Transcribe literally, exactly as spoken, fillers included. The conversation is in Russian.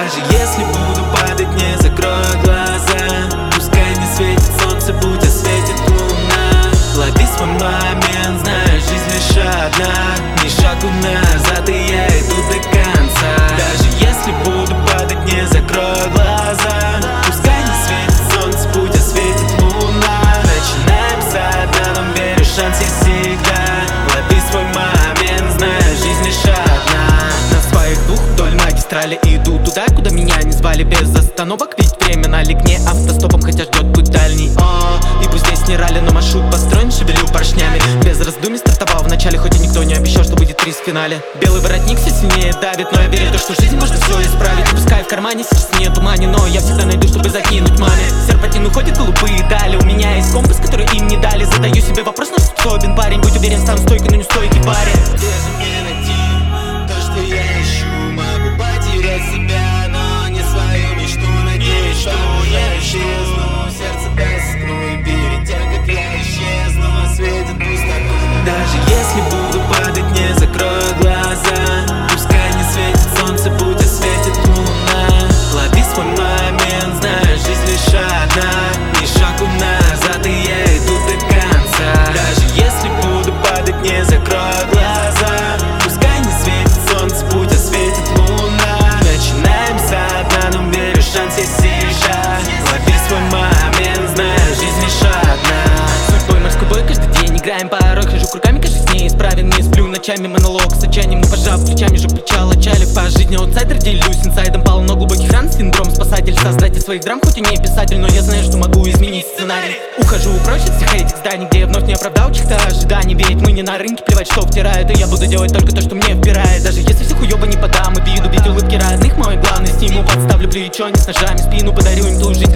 Даже если буду падать, не закрою глаза. Пускай не светит солнце, будь осветит луна. Лови свой момент, знаешь, жизнь лишь одна. Ни шагу назад, и я иду до конца. Даже если буду падать, не закрою глаза. Пускай не светит солнце, будь осветит луна. Начинаем с дна, но верю, шанс есть всегда. Лови свой момент, знаешь, жизнь лишь одна. На своих двух вдоль магистрали иду туда, куда меня не звали без остановок. Ведь время налег не автостопом, хотя ждет путь дальний. О, и пусть здесь не ралли, но маршрут построен, шевелю поршнями. Без раздумий стартовал в начале, хоть и никто не обещал, что будет приз в финале. Белый воротник все сильнее давит, но я верю в то, что жизнь может все исправить. И пускай в кармане сейчас нет мани, но я всегда найду, чтобы закинуть маме. Серпантин уходит голубые дали, у меня есть компас, который им не дали. Задаю себе вопрос, на что способен парень. Будь уверен, сам стойкий, но не стойкий парень. Где же мне найти то, что я ищу? Могу потерять себя, но не свою мечту. Надеюсь, что я исчезну, сердце тоскну. И перед тем, как я исчезну, осветит пустоту. Даже если буду падать, не закрою глаза. Пускай не светит солнце, будь осветит луна. Лови свой момент, знаешь, жизнь лишь одна. Ни шагу назад, и я иду до конца. Даже если буду падать, не закрою глаза. Пускай не светит солнце, будь осветит луна. Начинаем с дна, но верю, шанс есть сейчас. Лови свой момент, знаешь, жизнь лишь одна. Судьбой морской бой каждый день играем порой. Хожу кругами, каждый с ней исправен. Не сплю ночами, монолог с отчаянием. Не пожав плечами, же плеча лачали. По жизни аутсайдер, делюсь инсайдом. Полно глубоких ран, синдром спасатель. Создатель своих драм, хоть и не писатель, но я знаю, что могу изменить сценарий. Ухожу прочь от всех этих зданий, где я вновь не оправдал чьих-то ожиданий. Ведь мы не на рынке, плевать, что втирают. И я буду делать только то, что мне впирает. Даже если все хуёво не подам, и виду, ведь улыбки родных мой главный стимул. Подставлю плечо, не с ножами спину. Подарю им ту жизнь,